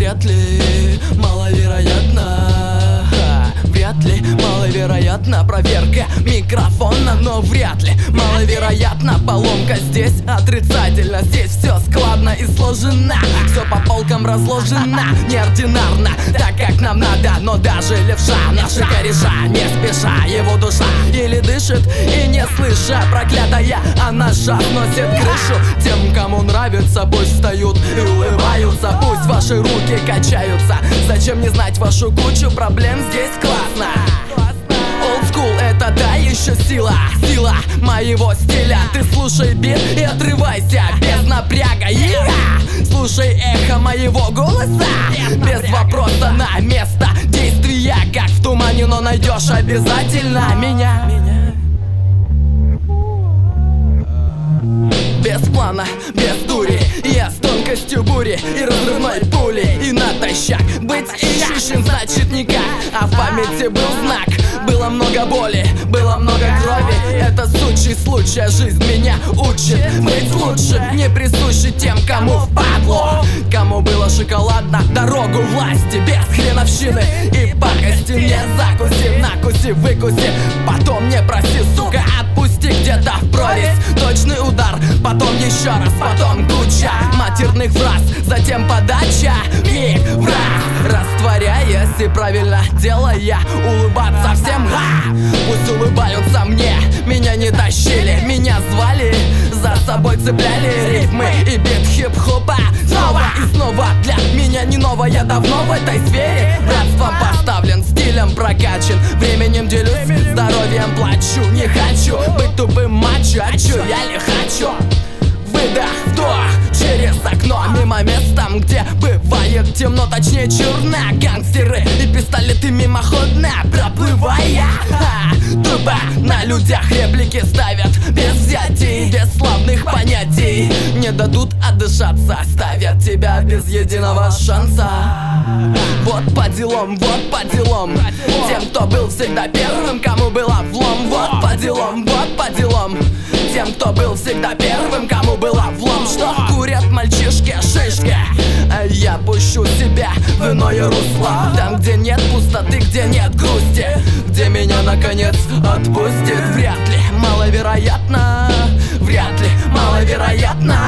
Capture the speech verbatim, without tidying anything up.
вряд ли, маловероятно. Вряд ли, маловероятно. Проверка микрофона, но вряд ли, маловероятно. Поломка здесь отрицательно. Здесь все складно и сложено, все по полкам разложено. Неординарно, так как нам надо. Но даже левша, наши кореша, не спеша, его душа или дышит и не слыша. Проклятая, она сносит крышу. Тем, кому нравится, пусть встают и улыбаются. Пусть ваши руки качаются. Зачем не знать вашу кучу проблем? Здесь классно. Old school — это та еще сила, сила моего стиля. Ты слушай бит и отрывайся без напряга. Yeah! Слушай эхо моего голоса, без вопроса на место действия. Как в тумане, но найдешь обязательно меня. Без плана, без дури, я с тонкостью бури и разрывной пули. И натощак быть ищущим значит никак. А в памяти был знак, было много боли, было много крови. Это сучий случай, а жизнь меня учит быть лучше, не присущи тем, кому впадло. Кому было шоколадно дорогу власти, без хреновщины и пакости. Не закуси, накуси, выкуси, потом не проси, сука, отпусти где-то в прорезь. Точный удар, потом еще раз, потом куча матерных фраз, затем подача и враз. Растворяясь и правильно делая, улыбаться всем, ха! Пусть улыбаются мне, меня не тащили, меня звали, за собой цепляли ритмы и бит хип-хопа. Снова и снова для меня не новое, давно в этой сфере. Братством поставлен, стилем прокачан, временем делюсь, здоровьем плачу. Не хочу быть тупым мачо, хочу, я ли хочу. Выдох, вдох через окно, мимо мест там, где бывает темно, точнее черно. Гангстеры и пистолеты мимоходно проплывая, ха, тупо на людях реплики ставят без взятий, без славных понятий. Не дадут отдышаться, оставят тебя без единого шанса. Вот по делам, вот по делам, тем, кто был всегда первым, кому было влом. Вот по делам, вот по делам, тем, кто был всегда первым, кому было влом. Что курят мальчишки шишки, а я пущу себя в иное русло. Там, где нет пустоты, где нет грусти, где меня наконец отпустит. Вряд ли, маловероятно, вряд ли, маловероятно.